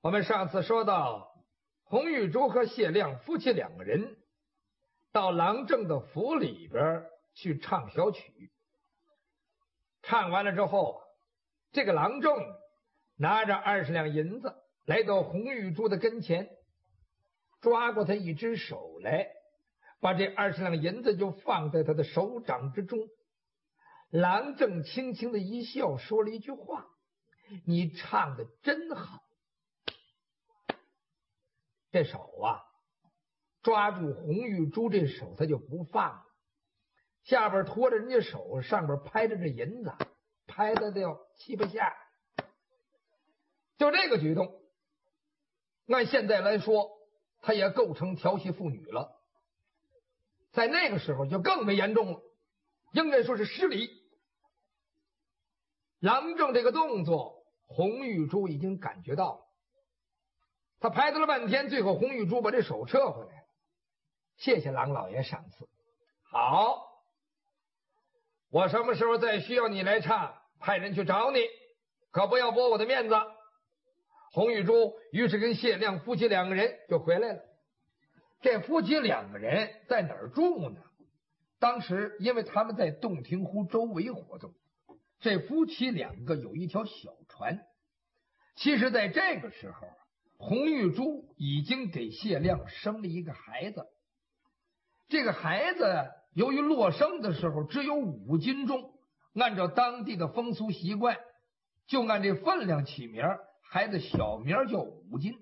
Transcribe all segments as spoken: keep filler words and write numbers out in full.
我们上次说到，洪玉珠和谢亮夫妻两个人到郎正的府里边去唱小曲。唱完了之后，这个郎正拿着二十两银子来到洪玉珠的跟前，抓过他一只手来，把这二十两银子就放在他的手掌之中。郎正轻轻的一笑，说了一句话：“你唱的真好。”这手啊，抓住洪玉珠这手他就不放了，下边拖着人家手，上边拍着这银子，拍的都要七八下。就这个举动，按现在来说，他也构成调戏妇女了。在那个时候就更为严重了，应该说是失礼。郎正这个动作，洪玉珠已经感觉到了。他拍打了半天，最后洪玉珠把这手撤回来了。谢谢郎老爷赏赐。好，我什么时候再需要你来唱，派人去找你，可不要驳我的面子。洪玉珠于是跟谢亮夫妻两个人就回来了。这夫妻两个人在哪儿住呢？当时因为他们在洞庭湖周围活动，这夫妻两个有一条小船。其实在这个时候，洪玉珠已经给谢亮生了一个孩子。这个孩子由于落生的时候只有五斤重，按照当地的风俗习惯，就按这分量起名，孩子小名叫五斤。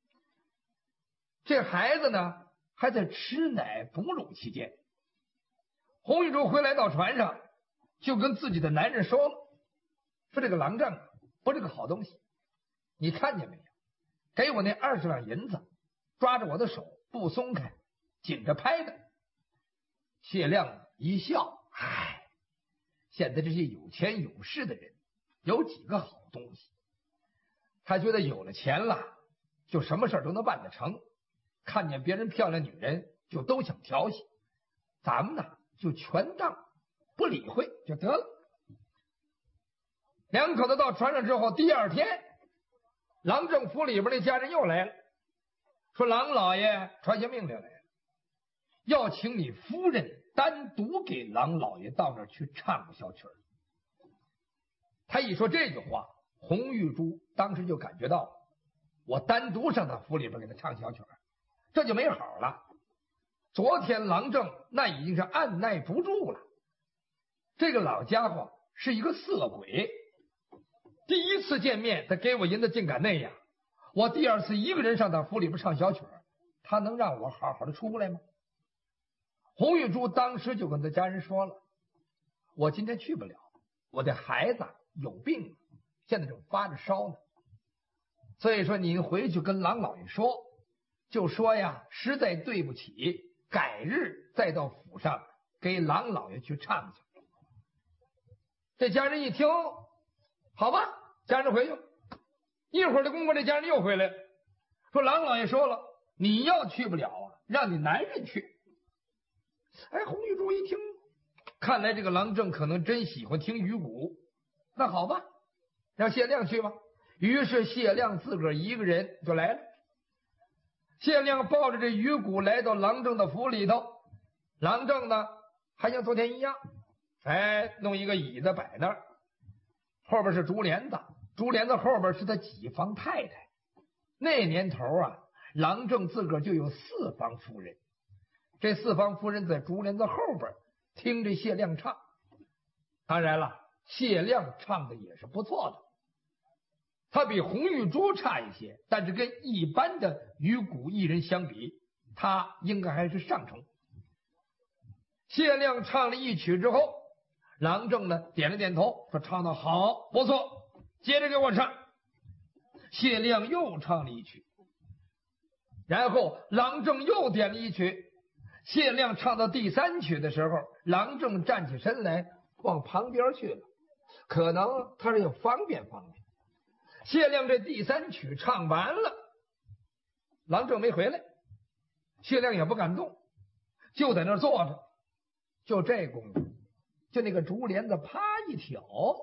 这孩子呢还在吃奶哺乳期间。洪玉珠回来到船上，就跟自己的男人说了，说这个郎正不是个好东西，你看见没有，给我那二十两银子，抓着我的手不松开，紧着拍的。谢亮一笑，唉，现在这些有钱有势的人有几个好东西？他觉得有了钱了，就什么事都能办得成，看见别人漂亮女人就都想调戏，咱们呢就全当不理会就得了。两口子到船上之后，第二天郎正府里边的家人又来了，说郎老爷传下命令来了，要请你夫人单独给郎老爷到那儿去唱个小曲儿。他一说这句话，洪玉珠当时就感觉到，我单独上他府里边给他唱小曲儿，这就没好了。昨天郎正那已经是按耐不住了，这个老家伙是一个色鬼，第一次见面他给我银子竟敢那样，我第二次一个人上他府里边唱小曲儿，他能让我好好的出来吗？洪玉珠当时就跟他家人说了，我今天去不了，我的孩子有病，现在正发着烧呢，所以说您回去跟郎老爷说，就说呀，实在对不起，改日再到府上给郎老爷去唱去。这家人一听，好吧，家人回去。一会儿的功夫，这家人又回来了，说郎老爷说了，你要去不了啊，让你男人去。哎，洪玉珠一听，看来这个郎正可能真喜欢听鱼鼓，那好吧，让谢亮去吧。于是谢亮自个儿一个人就来了。谢亮抱着这鱼鼓来到郎正的府里头，郎正呢还像昨天一样，哎，弄一个椅子摆那儿，后边是竹帘子，竹帘子后边是他几房太太。那年头啊，郎正自个儿就有四房夫人，这四房夫人在竹帘子后边听着谢亮唱。当然了，谢亮唱的也是不错的，他比洪玉珠差一些，但是跟一般的鱼鼓艺人相比，他应该还是上乘。谢亮唱了一曲之后，郎正呢点了点头，说唱得好，不错，接着给我唱。谢亮又唱了一曲，然后郎正又点了一曲。谢亮唱到第三曲的时候，郎正站起身来往旁边去了，可能他是要方便方便。谢亮这第三曲唱完了，郎正没回来，谢亮也不敢动，就在那儿坐着。就这功夫，就那个竹帘子啪一挑，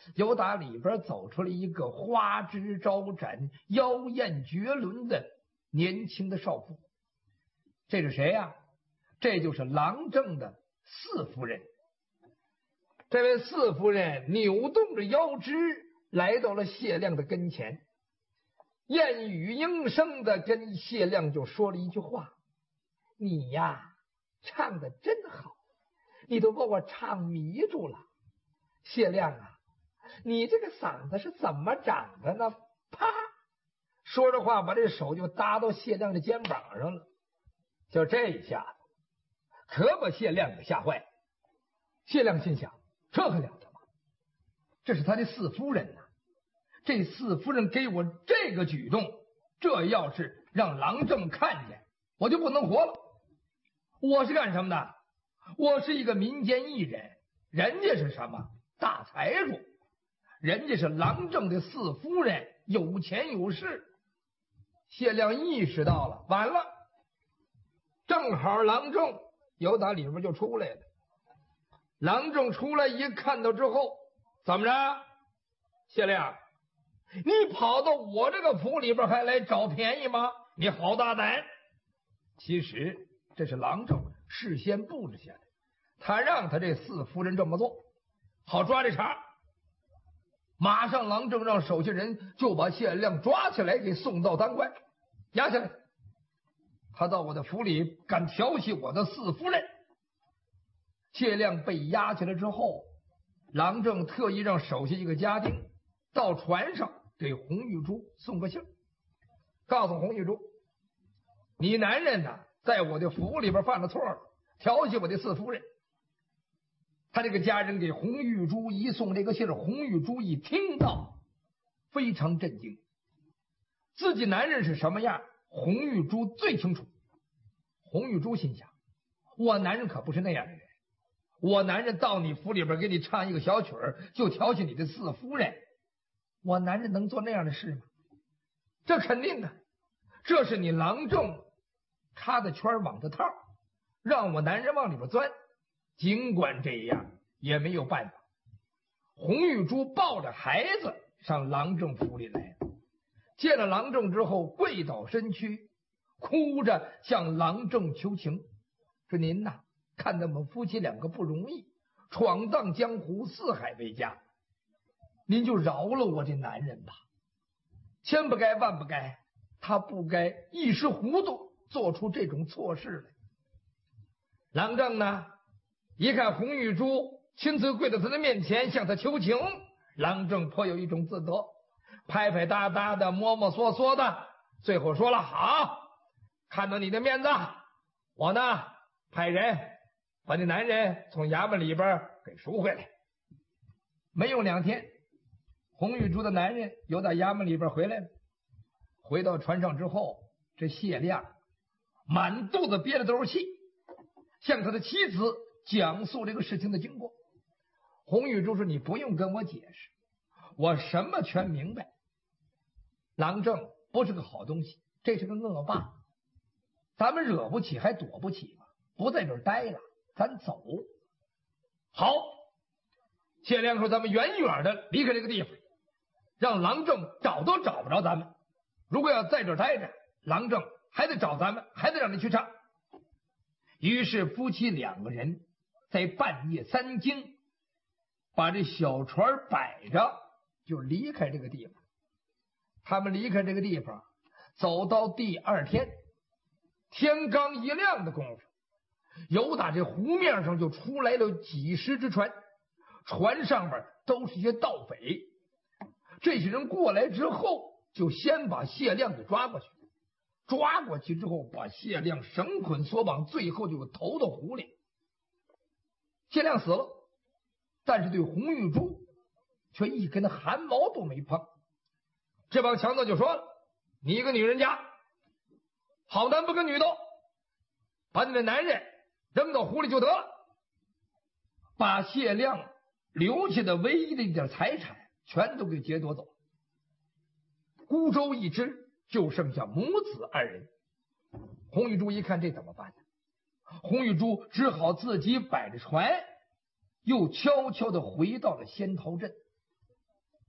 由打里边走出来一个花枝招展、妖艳绝伦的年轻的少妇。这是谁呀、啊？这就是郎正的四夫人。这位四夫人扭动着腰肢来到了谢亮的跟前，燕语应声的跟谢亮就说了一句话：你呀唱的真好，你都把我唱迷住了。谢亮啊，你这个嗓子是怎么长的呢？啪！说着话把这手就搭到谢亮的肩膀上了。就这一下子可把谢亮给吓坏。谢亮心想，这还了得吗？这是他的四夫人呐、啊！这四夫人给我这个举动，这要是让郎正看见，我就不能活了。我是干什么的？我是一个民间艺人，人家是什么大财主，人家是郎正的四夫人，有钱有势。谢亮意识到了，完了，正好郎正由打里边就出来了。郎正出来一看到之后，怎么着？谢亮，你跑到我这个府里边还来找便宜吗？你好大胆！其实这是郎正事先布置下来，他让他这四夫人这么做，好抓这茬。马上郎正让手下人就把谢亮抓起来，给送到当官，押下来。他到我的府里敢调戏我的四夫人。谢亮被押起来之后，郎正特意让手下一个家丁到船上给洪玉珠送个信，告诉洪玉珠，你男人呢在我的府里边犯了错了，调戏我的四夫人。他这个家人给洪玉珠一送这个信，洪玉珠一听到非常震惊，自己男人是什么样，洪玉珠最清楚。洪玉珠心想，我男人可不是那样的人，我男人到你府里边给你唱一个小曲儿，就调戏你的四夫人，我男人能做那样的事吗？这肯定的，这是你郎正插的圈网的套，让我男人往里边钻。尽管这样也没有办法，洪玉珠抱着孩子上郎正府里来，见了郎正之后跪倒身躯，哭着向郎正求情，说您呐，看咱们夫妻两个不容易，闯荡江湖，四海为家，您就饶了我这男人吧，千不该万不该，他不该一时糊涂做出这种错事来。郎正呢一看洪玉珠亲自跪到他的面前向他求情，郎正颇有一种自得，拍拍搭搭的，摸摸索索的，最后说了，好，看到你的面子，我呢派人把你男人从衙门里边给赎回来。没有两天，洪玉珠的男人又到衙门里边回来了。回到船上之后，这谢亮满肚子憋着都是气，向他的妻子讲述这个事情的经过。洪玉珠说，你不用跟我解释，我什么全明白。郎正不是个好东西，这是个恶霸，咱们惹不起还躲不起吗？不在这儿待了，咱走。好，谢亮说，咱们远远的离开这个地方，让郎正找都找不着咱们。如果要在这儿待着，郎正还得找咱们，还得让你去唱。于是夫妻两个人在半夜三更把这小船摆着，就离开这个地方。他们离开这个地方，走到第二天天刚一亮的功夫，由打这湖面上就出来了几十只船，船上面都是一些盗匪。这些人过来之后，就先把谢亮给抓过去，抓过去之后把谢亮绳捆索绑，最后就投到湖里。谢亮死了，但是对洪玉珠却一根汗毛都没碰。这帮强盗就说了，你一个女人家，好男不跟女斗，把你的男人扔到湖里就得了，把谢亮留下的唯一的一点财产全都给劫夺走。孤舟一只，就剩下母子二人。洪玉珠一看这怎么办呢？洪玉珠只好自己摆着船，又悄悄地回到了仙桃镇。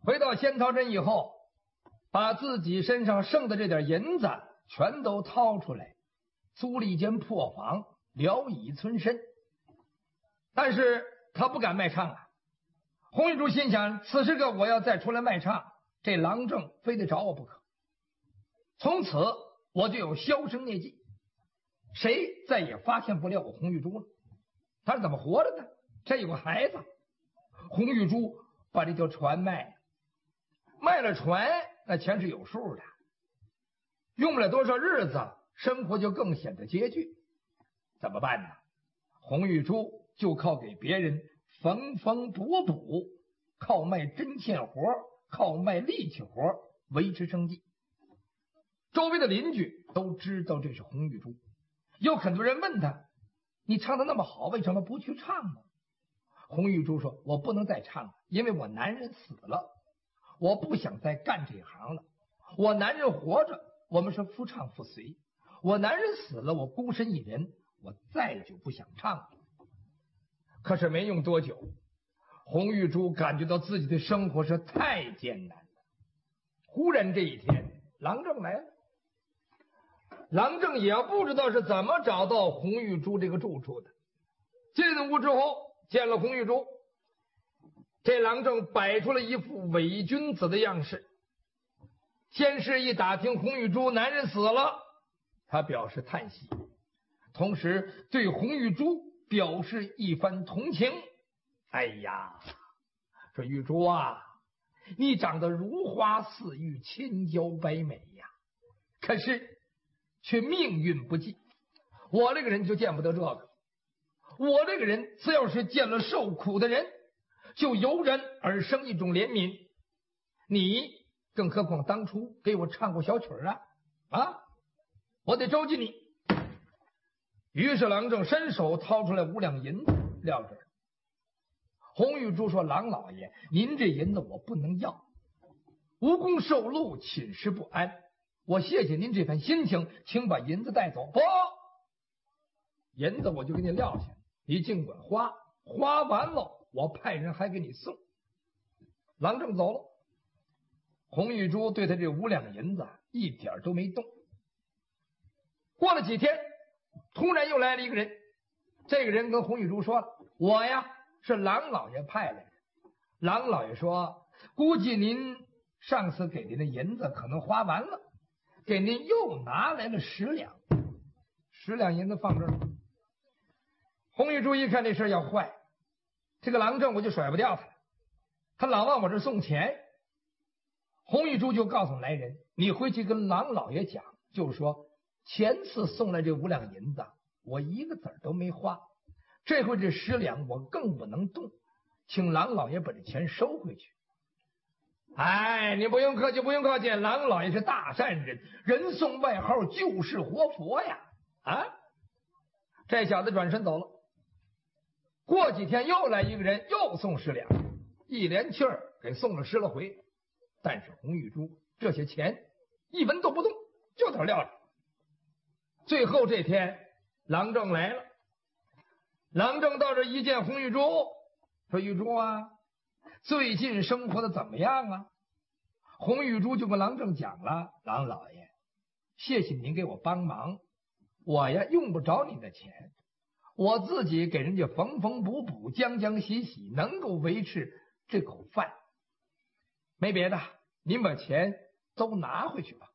回到仙桃镇以后，把自己身上剩的这点银子全都掏出来，租了一间破房，聊以存身。但是他不敢卖唱啊。洪玉珠心想，此时个我要再出来卖唱，这郎正非得找我不可。从此我就有销声匿迹，谁再也发现不了我洪玉珠了。他是怎么活着的？这有个孩子。洪玉珠把这条船卖了，卖了船，那钱是有数的，用不了多少日子，生活就更显得拮据。怎么办呢？洪玉珠就靠给别人缝缝补补，靠卖针线活，靠卖力气活维持生计。周围的邻居都知道这是洪玉珠，有很多人问他，你唱的那么好，为什么不去唱呢？洪玉珠说，我不能再唱了，因为我男人死了，我不想再干这行了。我男人活着，我们是夫唱妇随，我男人死了，我孤身一人，我再就不想唱了。可是没用多久，洪玉珠感觉到自己的生活是太艰难了。忽然这一天，郎正来了。郎正也不知道是怎么找到洪玉珠这个住处的。进屋之后见了洪玉珠，这郎正摆出了一副伪君子的样式。先是一打听洪玉珠男人死了，他表示叹息，同时对洪玉珠表示一番同情。哎呀，说玉珠啊，你长得如花似玉，千娇百美呀，可是却命运不济。我这个人就见不得这个，我这个人只要是见了受苦的人，就油然而生一种怜悯。你更何况当初给我唱过小曲儿啊啊！我得周济你。于是郎正伸手掏出来五两银子撂这儿。洪玉珠说，郎老爷，您这银子我不能要，无功受禄，寝食不安，我谢谢您这番心情，请把银子带走。不，银子我就给你撂下，你尽管花，花完了我派人还给你送。郎正走了。洪玉珠对他这五两银子一点都没动。过了几天，突然又来了一个人。这个人跟洪玉珠说了，我呀是郎老爷派来的。郎老爷说，估计您上次给您的银子可能花完了，给您又拿来了十两。十两银子放这儿。洪玉珠一看这事要坏，这个郎正我就甩不掉他，他老往我这送钱。洪玉珠就告诉来人，你回去跟郎老爷讲，就是说前次送来这五两银子我一个子儿都没花，这回这十两我更不能动，请郎老爷把这钱收回去。哎，你不用客气，不用客气，郎老爷是大善人，人送外号救世活佛呀！啊，这小子转身走了。过几天又来一个人，又送十两，一连气儿给送了十来回。但是洪玉珠这些钱一文都不动，就在这撂着。最后这天，郎正来了。郎正到这一见洪玉珠，说：“玉珠啊，最近生活的怎么样啊？”洪玉珠就跟郎正讲了：“郎老爷，谢谢您给我帮忙，我呀用不着你的钱，我自己给人家缝缝补补，将将洗洗，能够维持这口饭。没别的，您把钱都拿回去吧。”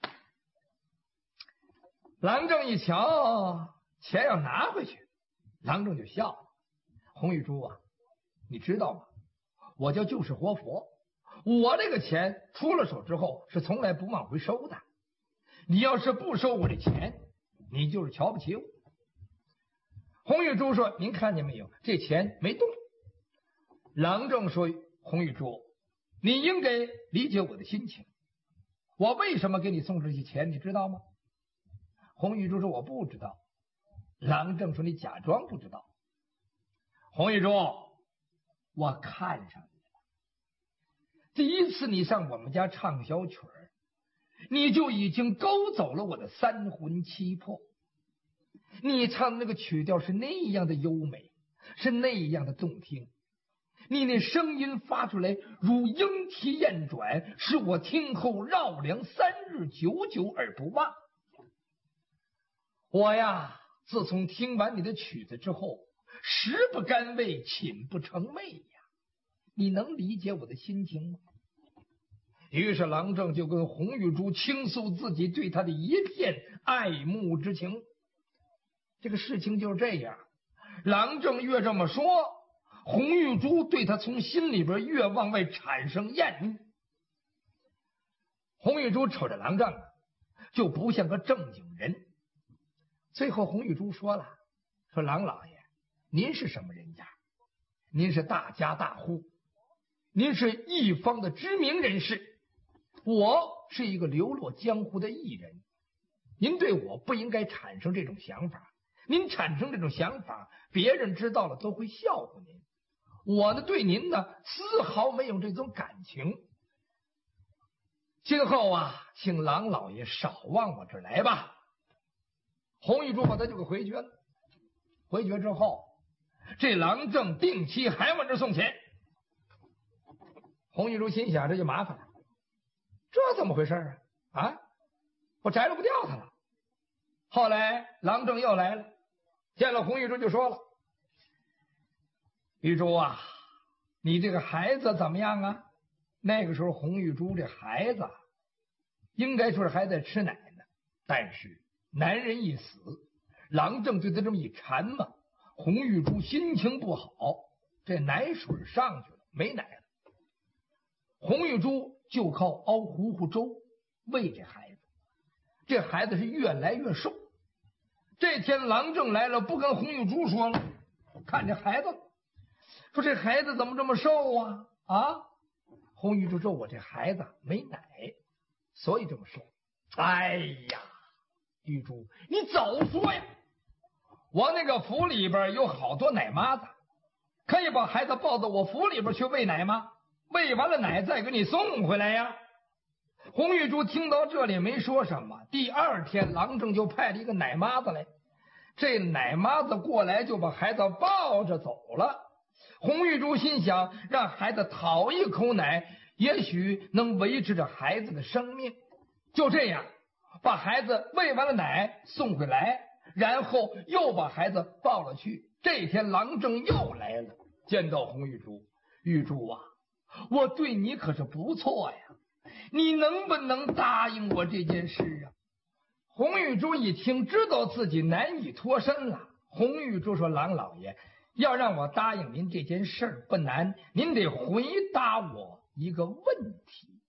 郎正一瞧，钱要拿回去，郎正就笑了：“洪玉珠啊，你知道吗？我叫救世活佛，我这个钱出了手之后是从来不往回收的。你要是不收我这钱，你就是瞧不起我。”洪玉珠说：“您看见没有，这钱没动。”郎正说：“洪玉珠，你应该理解我的心情，我为什么给你送这些钱，你知道吗？”洪玉珠说：“我不知道。”郎正说：“你假装不知道。”洪玉珠，我看上你了。第一次你上我们家唱小曲儿，你就已经勾走了我的三魂七魄。你唱的那个曲调是那样的优美，是那样的动听。 你那声音发出来如莺啼燕转，使我听后绕梁三日，久久而不忘。我呀，自从听完你的曲子之后，食不甘味，寝不成寐呀。你能理解我的心情吗？于是郎正就跟洪玉珠倾诉自己对他的一片爱慕之情。这个事情就是这样，郎正越这么说，洪玉珠对他从心里边越往外产生厌恶。洪玉珠瞅着郎正就不像个正经人。最后洪玉珠说了，说郎老爷，您是什么人家？您是大家大户，您是一方的知名人士，我是一个流落江湖的艺人，您对我不应该产生这种想法，您产生这种想法，别人知道了都会笑话您。我呢，对您呢丝毫没有这种感情。今后啊，请郎老爷少往我这儿来吧。洪玉珠把他就给回绝了。回绝之后，这郎正定期还往这送钱。洪玉珠心想，这就麻烦了，这怎么回事啊？啊，我摘了不掉他了。后来郎正又来了，见了洪玉珠就说了，玉珠啊，你这个孩子怎么样啊？那个时候洪玉珠这孩子应该说是还在吃奶呢，但是男人一死，郎正对他这么一缠嘛，洪玉珠心情不好，这奶水上去了，没奶了。洪玉珠就靠熬糊糊粥喂这孩子，这孩子是越来越瘦。这天郎正来了，不跟洪玉珠说了，看这孩子，说这孩子怎么这么瘦啊？啊！洪玉珠说，我这孩子没奶，所以这么瘦。哎呀，玉珠，你早说呀！我那个府里边有好多奶妈子，可以把孩子抱到我府里边去喂奶吗？喂完了奶再给你送回来呀。洪玉珠听到这里没说什么。第二天郎正就派了一个奶妈子来，这奶妈子过来就把孩子抱着走了。洪玉珠心想，让孩子讨一口奶，也许能维持着孩子的生命。就这样把孩子喂完了奶送回来，然后又把孩子抱了去。这天郎正又来了，见到洪玉珠，玉珠啊，我对你可是不错呀，你能不能答应我这件事啊？洪玉珠一听，知道自己难以脱身了。洪玉珠说，郎老爷，要让我答应您这件事不难，您得回答我一个问题。